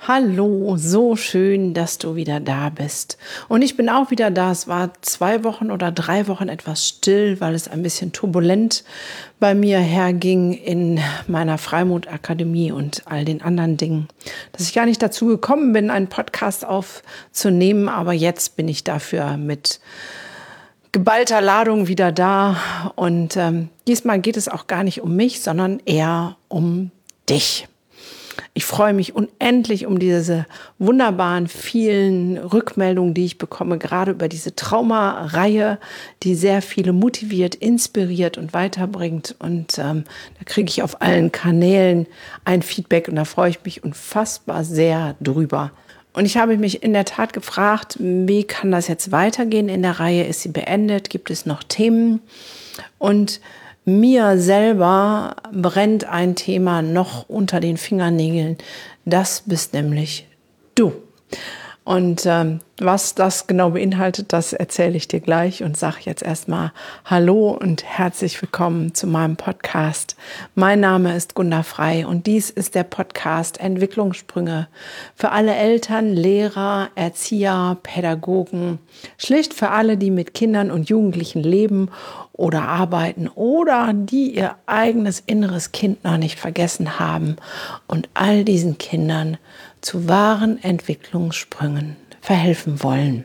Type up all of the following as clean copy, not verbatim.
Hallo, so schön, dass du wieder da bist. Und ich bin auch wieder da. Es war 2 Wochen oder 3 Wochen etwas still, weil es ein bisschen turbulent bei mir herging in meiner Freimut-Akademie und all den anderen Dingen, dass ich gar nicht dazu gekommen bin, einen Podcast aufzunehmen. Aber jetzt bin ich dafür mit geballter Ladung wieder da. Und diesmal geht es auch gar nicht um mich, sondern eher um dich. Ich freue mich unendlich um diese wunderbaren vielen Rückmeldungen, die ich bekomme, gerade über diese Trauma-Reihe, die sehr viele motiviert, inspiriert und weiterbringt. Und da kriege ich auf allen Kanälen ein Feedback und da freue ich mich unfassbar sehr drüber. Und ich habe mich in der Tat gefragt, wie kann das jetzt weitergehen in der Reihe? Ist sie beendet? Gibt es noch Themen? Und mir selber brennt ein Thema noch unter den Fingernägeln. Das bist nämlich du. Und was das genau beinhaltet, das erzähle ich dir gleich und sage jetzt erstmal Hallo und herzlich willkommen zu meinem Podcast. Mein Name ist Gunda Frei und dies ist der Podcast Entwicklungssprünge für alle Eltern, Lehrer, Erzieher, Pädagogen, schlicht für alle, die mit Kindern und Jugendlichen leben oder arbeiten oder die ihr eigenes inneres Kind noch nicht vergessen haben und all diesen Kindern zu wahren Entwicklungssprüngen verhelfen wollen.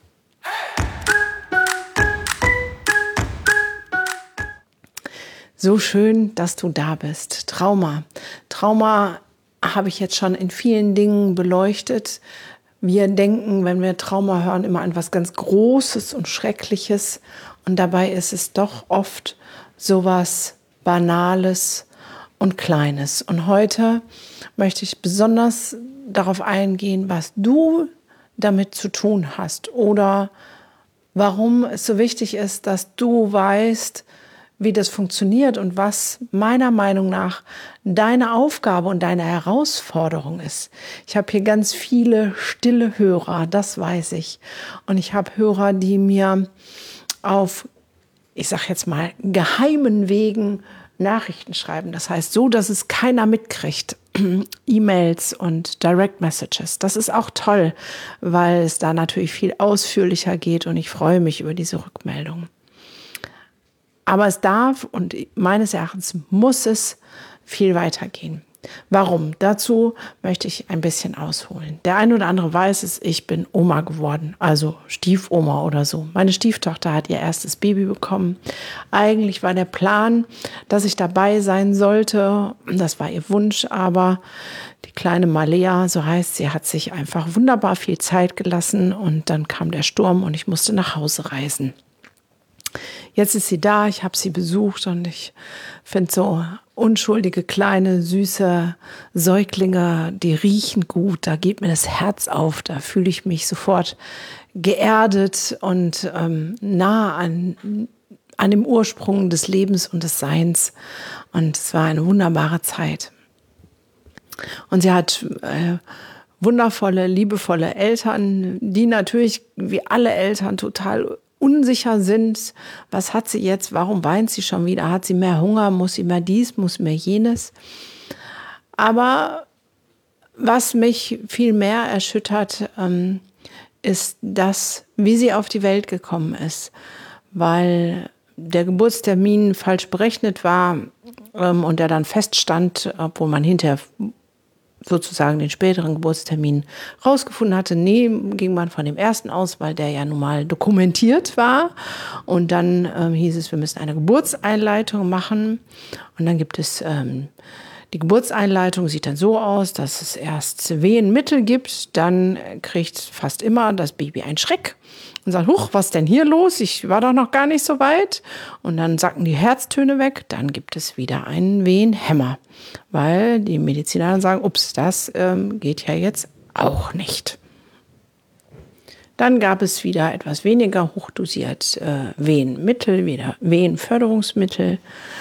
So schön, dass du da bist. Trauma habe ich jetzt schon in vielen Dingen beleuchtet. Wir denken, wenn wir Trauma hören, immer an was ganz Großes und Schreckliches. Und dabei ist es doch oft sowas Banales und Kleines. Und heute möchte ich besonders darauf eingehen, was du damit zu tun hast oder warum es so wichtig ist, dass du weißt, wie das funktioniert und was meiner Meinung nach deine Aufgabe und deine Herausforderung ist. Ich habe hier ganz viele stille Hörer, das weiß ich. Und ich habe Hörer, die mir auf, ich sage jetzt mal, geheimen Wegen Nachrichten schreiben. Das heißt so, dass es keiner mitkriegt. E-Mails und Direct Messages. Das ist auch toll, weil es da natürlich viel ausführlicher geht und ich freue mich über diese Rückmeldung. Aber es darf und meines Erachtens muss es viel weiter gehen. Warum? Dazu möchte ich ein bisschen ausholen. Der eine oder andere weiß es, ich bin Oma geworden, also Stiefoma oder so. Meine Stieftochter hat ihr erstes Baby bekommen. Eigentlich war der Plan, dass ich dabei sein sollte. Das war ihr Wunsch, aber die kleine Malea, so heißt sie, hat sich einfach wunderbar viel Zeit gelassen und dann kam der Sturm und ich musste nach Hause reisen. Jetzt ist sie da, ich habe sie besucht und ich finde so unschuldige, kleine, süße Säuglinge, die riechen gut, da geht mir das Herz auf, da fühle ich mich sofort geerdet und nah an dem Ursprung des Lebens und des Seins. Und es war eine wunderbare Zeit. Und sie hat wundervolle, liebevolle Eltern, die natürlich wie alle Eltern total unsicher sind, was hat sie jetzt, warum weint sie schon wieder, hat sie mehr Hunger, muss sie mehr dies, muss mehr jenes. Aber was mich viel mehr erschüttert, ist das, wie sie auf die Welt gekommen ist, weil der Geburtstermin falsch berechnet war und der dann feststand, obwohl man hinterher sozusagen den späteren Geburtstermin rausgefunden hatte. Nee, ging man von dem ersten aus, weil der ja nun mal dokumentiert war. Und dann hieß es, wir müssen eine Geburtseinleitung machen. Und dann gibt es die Geburtseinleitung, sieht dann so aus, dass es erst Wehenmittel gibt. Dann kriegt fast immer das Baby einen Schreck und sagt, huch, was ist denn hier los? Ich war doch noch gar nicht so weit. Und dann sacken die Herztöne weg. Dann gibt es wieder einen Wehenhämmer, weil die Mediziner dann sagen, ups, das geht ja jetzt auch nicht. Dann gab es wieder etwas weniger hochdosiert Wehenmittel, wieder Wehenförderungsmittel,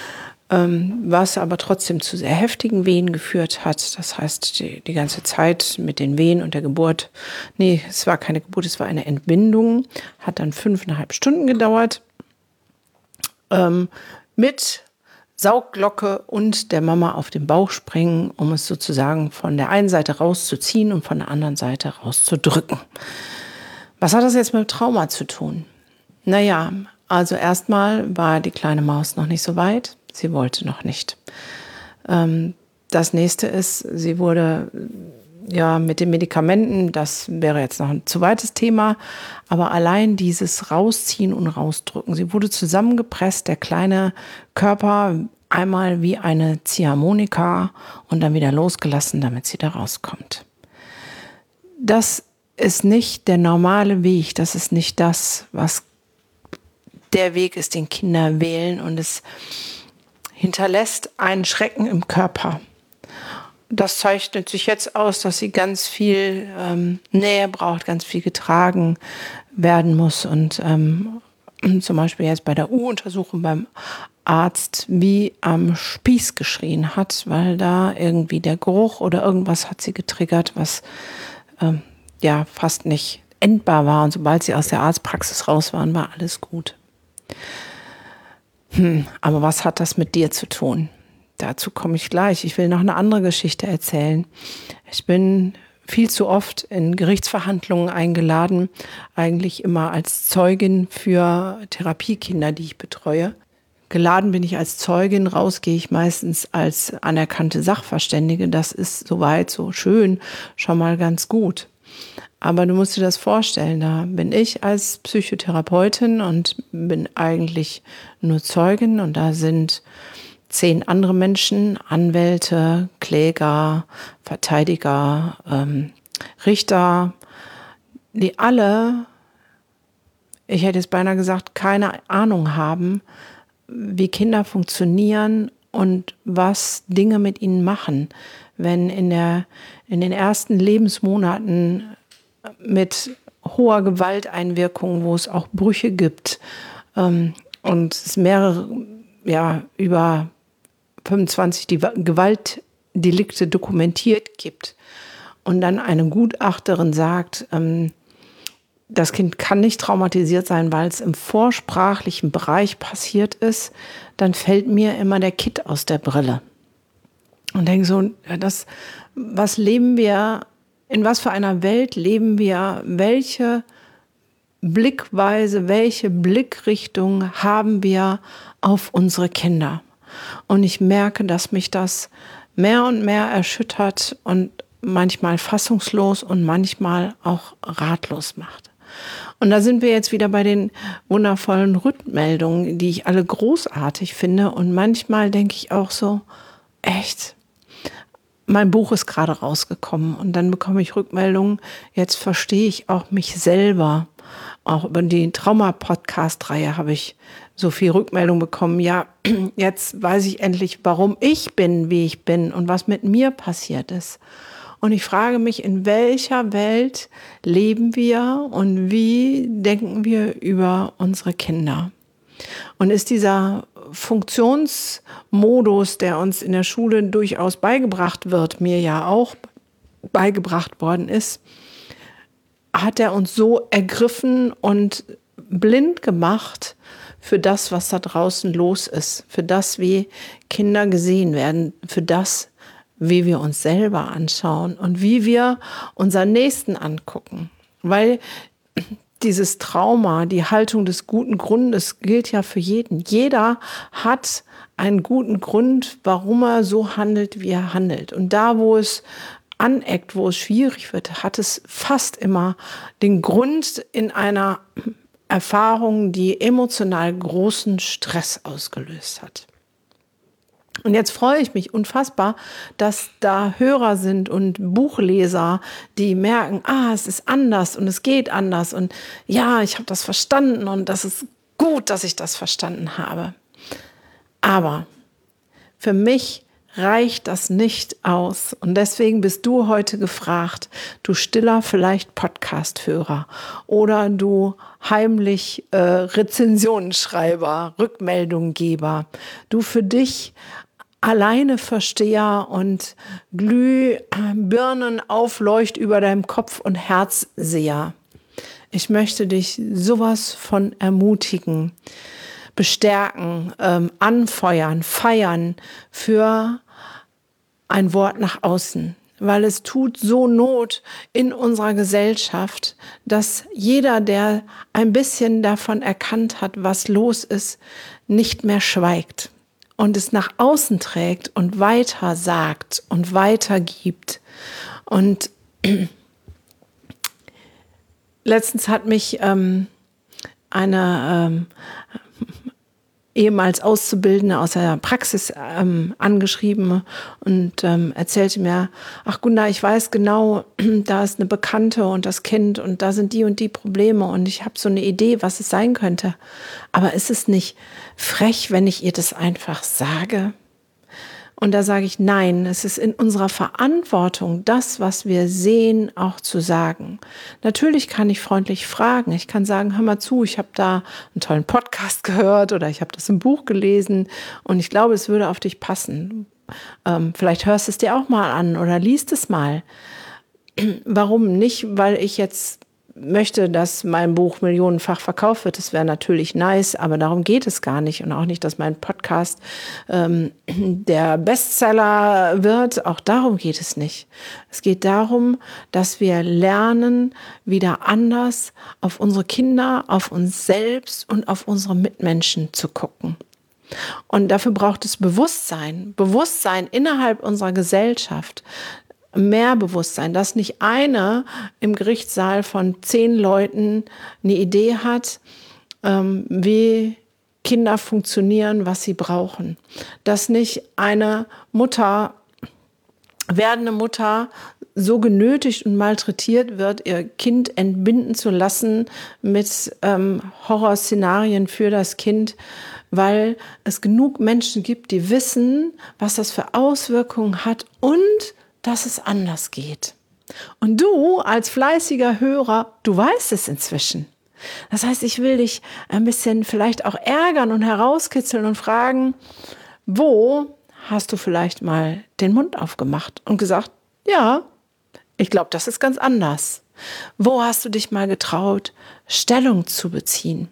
was aber trotzdem zu sehr heftigen Wehen geführt hat. Das heißt, die ganze Zeit mit den Wehen und der Geburt, nee, es war keine Geburt, es war eine Entbindung, hat dann 5,5 Stunden gedauert, mit Saugglocke und der Mama auf den Bauch springen, um es sozusagen von der einen Seite rauszuziehen und von der anderen Seite rauszudrücken. Was hat das jetzt mit Trauma zu tun? Naja, also erstmal war die kleine Maus noch nicht so weit. Sie wollte noch nicht. Das nächste ist, sie wurde mit den Medikamenten, das wäre jetzt noch ein zu weites Thema, aber allein dieses Rausziehen und Rausdrücken. Sie wurde zusammengepresst, der kleine Körper einmal wie eine Ziehharmonika und dann wieder losgelassen, damit sie da rauskommt. Das ist nicht der normale Weg, das ist nicht das, was der Weg ist, den Kinder wählen, und es hinterlässt einen Schrecken im Körper. Das zeichnet sich jetzt aus, dass sie ganz viel Nähe braucht, ganz viel getragen werden muss und zum Beispiel jetzt bei der U-Untersuchung beim Arzt wie am Spieß geschrien hat, weil da irgendwie der Geruch oder irgendwas hat sie getriggert, was fast nicht endbar war. Und sobald sie aus der Arztpraxis raus waren, war alles gut. Aber was hat das mit dir zu tun? Dazu komme ich gleich. Ich will noch eine andere Geschichte erzählen. Ich bin viel zu oft in Gerichtsverhandlungen eingeladen, eigentlich immer als Zeugin für Therapiekinder, die ich betreue. Geladen bin ich als Zeugin, raus gehe ich meistens als anerkannte Sachverständige. Das ist soweit so schön, schon mal ganz gut. Aber du musst dir das vorstellen, da bin ich als Psychotherapeutin und bin eigentlich nur Zeugin, und da sind 10 andere Menschen, Anwälte, Kläger, Verteidiger, Richter, die alle, ich hätte jetzt beinahe gesagt, keine Ahnung haben, wie Kinder funktionieren und was Dinge mit ihnen machen, wenn in den ersten Lebensmonaten mit hoher Gewalteinwirkung, wo es auch Brüche gibt und es mehrere, über 25 Gewaltdelikte dokumentiert gibt und dann eine Gutachterin sagt, das Kind kann nicht traumatisiert sein, weil es im vorsprachlichen Bereich passiert ist, dann fällt mir immer der Kitt aus der Brille. Und denke so, was leben wir, in was für einer Welt leben wir, welche Blickweise, welche Blickrichtung haben wir auf unsere Kinder? Und ich merke, dass mich das mehr und mehr erschüttert und manchmal fassungslos und manchmal auch ratlos macht. Und da sind wir jetzt wieder bei den wundervollen Rückmeldungen, die ich alle großartig finde. Und manchmal denke ich auch so, echt, mein Buch ist gerade rausgekommen und dann bekomme ich Rückmeldungen, jetzt verstehe ich auch mich selber. Auch über die Trauma-Podcast-Reihe habe ich so viel Rückmeldung bekommen. Ja, jetzt weiß ich endlich, warum ich bin, wie ich bin und was mit mir passiert ist. Und ich frage mich, in welcher Welt leben wir und wie denken wir über unsere Kinder? Und ist dieser Funktionsmodus, der uns in der Schule durchaus beigebracht wird, mir ja auch beigebracht worden ist, hat er uns so ergriffen und blind gemacht für das, was da draußen los ist, für das, wie Kinder gesehen werden, für das, wie wir uns selber anschauen und wie wir unseren Nächsten angucken. Weil dieses Trauma, die Haltung des guten Grundes gilt ja für jeden. Jeder hat einen guten Grund, warum er so handelt, wie er handelt. Und da, wo es aneckt, wo es schwierig wird, hat es fast immer den Grund in einer Erfahrung, die emotional großen Stress ausgelöst hat. Und jetzt freue ich mich unfassbar, dass da Hörer sind und Buchleser, die merken, es ist anders und es geht anders und ja, ich habe das verstanden und das ist gut, dass ich das verstanden habe. Aber für mich reicht das nicht aus. Und deswegen bist du heute gefragt, du stiller vielleicht Podcast-Hörer oder du heimlich Rezensionsschreiber, Rückmeldungsgeber, du für dich alleine Versteher und Glühbirnen aufleucht über deinem Kopf und Herzseher. Ich möchte dich sowas von ermutigen. bestärken, anfeuern, feiern für ein Wort nach außen. Weil es tut so Not in unserer Gesellschaft, dass jeder, der ein bisschen davon erkannt hat, was los ist, nicht mehr schweigt und es nach außen trägt und weiter sagt und weitergibt. Und letztens hat mich eine ehemals Auszubildende aus der Praxis angeschrieben und erzählte mir, ach Gunda, ich weiß genau, da ist eine Bekannte und das Kind und da sind die und die Probleme und ich habe so eine Idee, was es sein könnte. Aber ist es nicht frech, wenn ich ihr das einfach sage? Und da sage ich, nein, es ist in unserer Verantwortung, das, was wir sehen, auch zu sagen. Natürlich kann ich freundlich fragen. Ich kann sagen, hör mal zu, ich habe da einen tollen Podcast gehört oder ich habe das im Buch gelesen und ich glaube, es würde auf dich passen. Vielleicht hörst du es dir auch mal an oder liest es mal. Warum nicht? Weil ich jetzt möchte, dass mein Buch millionenfach verkauft wird. Das wäre natürlich nice, aber darum geht es gar nicht. Und auch nicht, dass mein Podcast der Bestseller wird. Auch darum geht es nicht. Es geht darum, dass wir lernen, wieder anders auf unsere Kinder, auf uns selbst und auf unsere Mitmenschen zu gucken. Und dafür braucht es Bewusstsein. Bewusstsein innerhalb unserer Gesellschaft. Mehr Bewusstsein, dass nicht einer im Gerichtssaal von 10 Leuten eine Idee hat, wie Kinder funktionieren, was sie brauchen. Dass nicht eine Mutter, werdende Mutter, so genötigt und malträtiert wird, ihr Kind entbinden zu lassen mit Horrorszenarien für das Kind, weil es genug Menschen gibt, die wissen, was das für Auswirkungen hat und dass es anders geht. Und du als fleißiger Hörer, du weißt es inzwischen. Das heißt, ich will dich ein bisschen vielleicht auch ärgern und herauskitzeln und fragen, wo hast du vielleicht mal den Mund aufgemacht und gesagt, ja, ich glaube, das ist ganz anders. Wo hast du dich mal getraut, Stellung zu beziehen?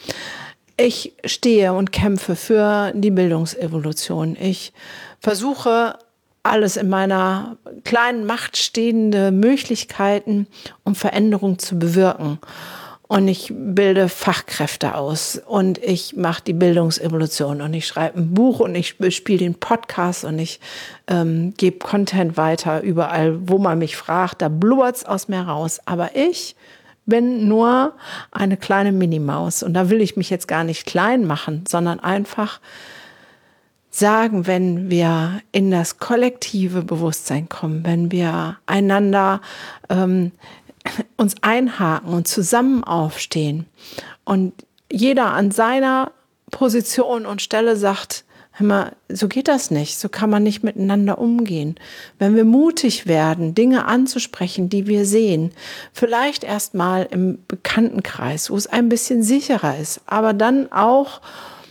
Ich stehe und kämpfe für die Bildungsevolution. Ich versuche, alles in meiner kleinen Macht stehende Möglichkeiten, um Veränderung zu bewirken. Und ich bilde Fachkräfte aus und ich mache die Bildungsevolution und ich schreibe ein Buch und ich spiele den Podcast und ich gebe Content weiter überall, wo man mich fragt. Da blubbert's aus mir raus. Aber ich bin nur eine kleine Minimaus und da will ich mich jetzt gar nicht klein machen, sondern einfach sagen, wenn wir in das kollektive Bewusstsein kommen, wenn wir einander uns einhaken und zusammen aufstehen und jeder an seiner Position und Stelle sagt, hör mal, so geht das nicht, so kann man nicht miteinander umgehen. Wenn wir mutig werden, Dinge anzusprechen, die wir sehen, vielleicht erstmal im Bekanntenkreis, wo es ein bisschen sicherer ist, aber dann auch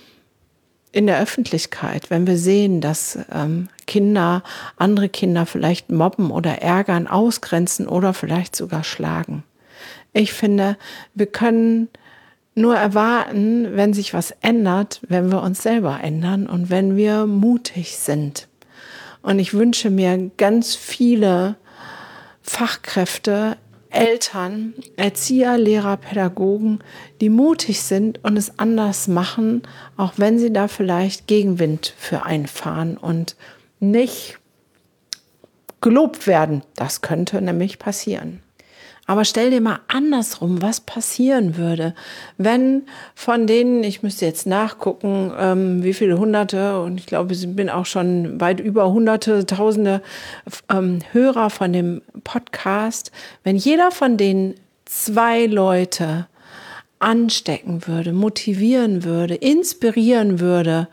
in der Öffentlichkeit, wenn wir sehen, dass Kinder, andere Kinder vielleicht mobben oder ärgern, ausgrenzen oder vielleicht sogar schlagen. Ich finde, wir können nur erwarten, wenn sich was ändert, wenn wir uns selber ändern und wenn wir mutig sind. Und ich wünsche mir ganz viele Fachkräfte, Eltern, Erzieher, Lehrer, Pädagogen, die mutig sind und es anders machen, auch wenn sie da vielleicht Gegenwind für einfahren und nicht gelobt werden. Das könnte nämlich passieren. Aber stell dir mal andersrum, was passieren würde, wenn von denen, ich müsste jetzt nachgucken, wie viele Hunderte, und ich glaube, ich bin auch schon weit über Hunderte, Tausende Hörer von dem Podcast, wenn jeder von denen 2 Leute anstecken würde, motivieren würde, inspirieren würde,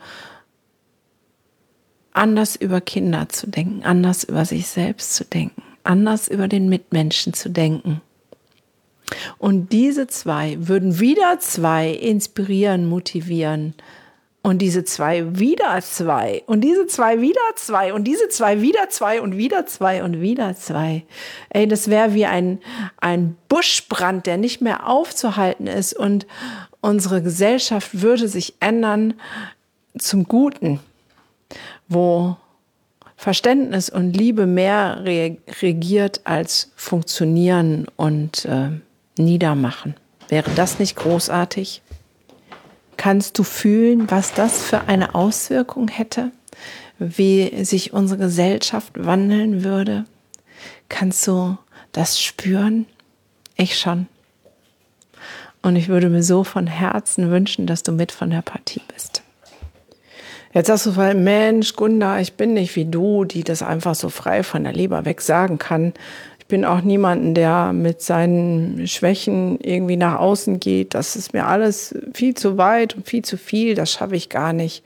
anders über Kinder zu denken, anders über sich selbst zu denken, anders über den Mitmenschen zu denken. Und diese 2 würden wieder 2 inspirieren, motivieren. Und diese 2 wieder 2. Und diese 2 wieder 2. Und diese 2 wieder 2 und wieder 2 und wieder 2. Ey, das wäre wie ein Buschbrand, der nicht mehr aufzuhalten ist. Und unsere Gesellschaft würde sich ändern zum Guten, wo Verständnis und Liebe mehr regiert als Funktionieren und Niedermachen. Wäre das nicht großartig? Kannst du fühlen, was das für eine Auswirkung hätte? Wie sich unsere Gesellschaft wandeln würde? Kannst du das spüren? Ich schon. Und ich würde mir so von Herzen wünschen, dass du mit von der Partie bist. Jetzt sagst du, Mensch, Gunda, ich bin nicht wie du, die das einfach so frei von der Leber weg sagen kann. Ich bin auch niemanden, der mit seinen Schwächen irgendwie nach außen geht. Das ist mir alles viel zu weit und viel zu viel. Das schaffe ich gar nicht.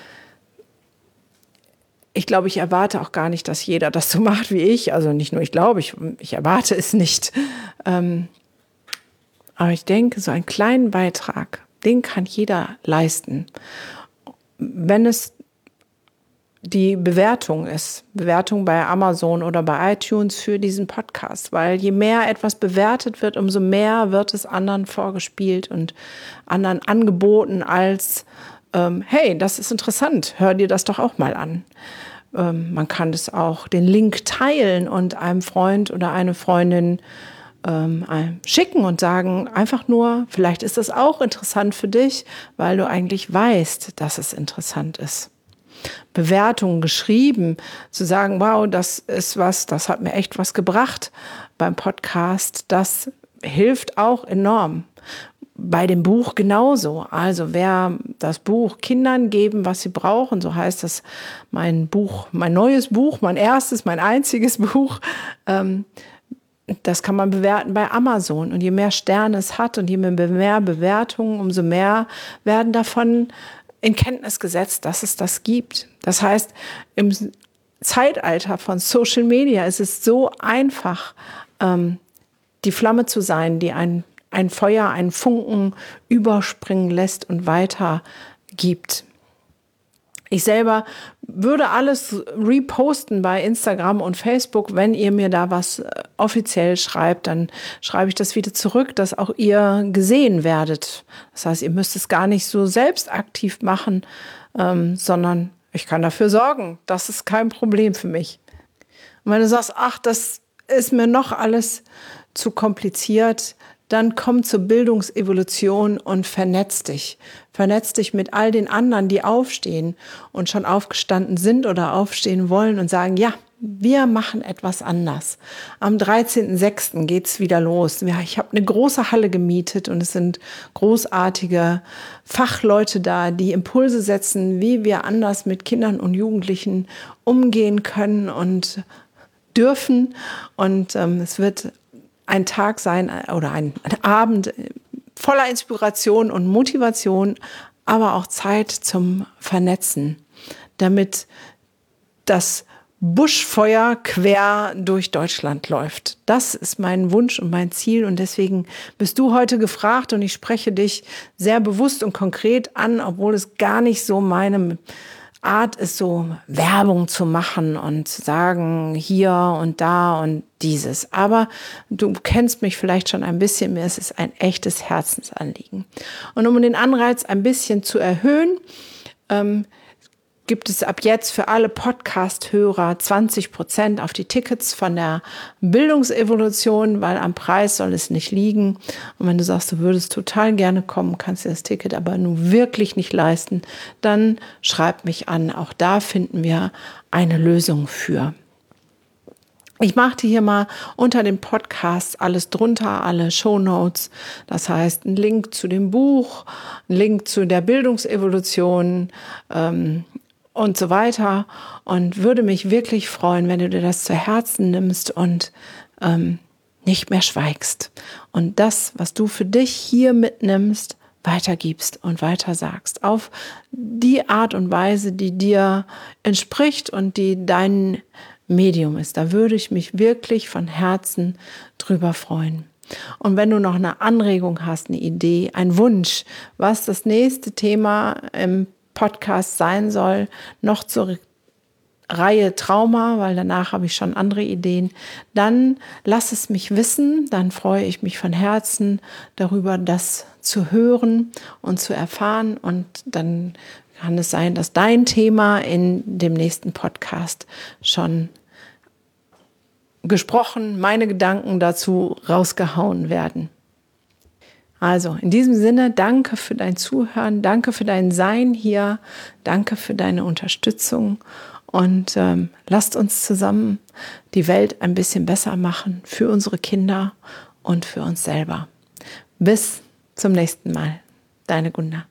Ich glaube, ich erwarte auch gar nicht, dass jeder das so macht wie ich. Also nicht nur ich glaube, ich erwarte es nicht. Aber ich denke, so einen kleinen Beitrag, den kann jeder leisten. Wenn es die Bewertung ist, Bewertung bei Amazon oder bei iTunes für diesen Podcast, weil je mehr etwas bewertet wird, umso mehr wird es anderen vorgespielt und anderen angeboten als, hey, das ist interessant, hör dir das doch auch mal an. Man kann das auch den Link teilen und einem Freund oder eine Freundin schicken und sagen, einfach nur, vielleicht ist das auch interessant für dich, weil du eigentlich weißt, dass es interessant ist. Bewertungen geschrieben, zu sagen, wow, das ist was, das hat mir echt was gebracht beim Podcast, das hilft auch enorm. Bei dem Buch genauso. Also wer das Buch Kindern geben, was sie brauchen, so heißt das mein neues Buch, mein erstes, mein einziges Buch, das kann man bewerten bei Amazon. Und je mehr Sterne es hat und je mehr Bewertungen, umso mehr werden davon in Kenntnis gesetzt, dass es das gibt. Das heißt, im Zeitalter von Social Media ist es so einfach, die Flamme zu sein, die ein Feuer, einen Funken überspringen lässt und weitergibt. Ich selber würde alles reposten bei Instagram und Facebook. Wenn ihr mir da was offiziell schreibt, dann schreibe ich das wieder zurück, dass auch ihr gesehen werdet. Das heißt, ihr müsst es gar nicht so selbst aktiv machen, sondern ich kann dafür sorgen. Das ist kein Problem für mich. Und wenn du sagst, ach, das ist mir noch alles zu kompliziert, dann komm zur Bildungsevolution und vernetz dich. Vernetz dich mit all den anderen, die aufstehen und schon aufgestanden sind oder aufstehen wollen und sagen, ja, wir machen etwas anders. Am 13.06. geht's wieder los. Ja, ich habe eine große Halle gemietet und es sind großartige Fachleute da, die Impulse setzen, wie wir anders mit Kindern und Jugendlichen umgehen können und dürfen. Und es wird ein Tag sein oder ein Abend voller Inspiration und Motivation, aber auch Zeit zum Vernetzen, damit das Buschfeuer quer durch Deutschland läuft. Das ist mein Wunsch und mein Ziel und deswegen bist du heute gefragt und ich spreche dich sehr bewusst und konkret an, obwohl es gar nicht so meine Art ist, so Werbung zu machen und zu sagen, hier und da und dieses. Aber du kennst mich vielleicht schon ein bisschen, mir ist es ein echtes Herzensanliegen. Und um den Anreiz ein bisschen zu erhöhen, gibt es ab jetzt für alle Podcast-Hörer 20% auf die Tickets von der Bildungsevolution, weil am Preis soll es nicht liegen. Und wenn du sagst, du würdest total gerne kommen, kannst dir das Ticket aber nun wirklich nicht leisten, dann schreib mich an. Auch da finden wir eine Lösung für. Ich machte hier mal unter dem Podcast alles drunter, alle Shownotes. Das heißt, ein Link zu dem Buch, ein Link zu der Bildungsevolution, und so weiter und würde mich wirklich freuen, wenn du dir das zu Herzen nimmst und nicht mehr schweigst und das, was du für dich hier mitnimmst, weitergibst und weitersagst auf die Art und Weise, die dir entspricht und die dein Medium ist. Da würde ich mich wirklich von Herzen drüber freuen. Und wenn du noch eine Anregung hast, eine Idee, einen Wunsch, was das nächste Thema im Podcast sein soll, noch zu Reihe Trauma, weil danach habe ich schon andere Ideen, dann lass es mich wissen, dann freue ich mich von Herzen darüber, das zu hören und zu erfahren, und dann kann es sein, dass dein Thema in dem nächsten Podcast schon gesprochen, meine Gedanken dazu rausgehauen werden. Also in diesem Sinne, danke für dein Zuhören, danke für dein Sein hier, danke für deine Unterstützung, und lasst uns zusammen die Welt ein bisschen besser machen für unsere Kinder und für uns selber. Bis zum nächsten Mal. Deine Gunda.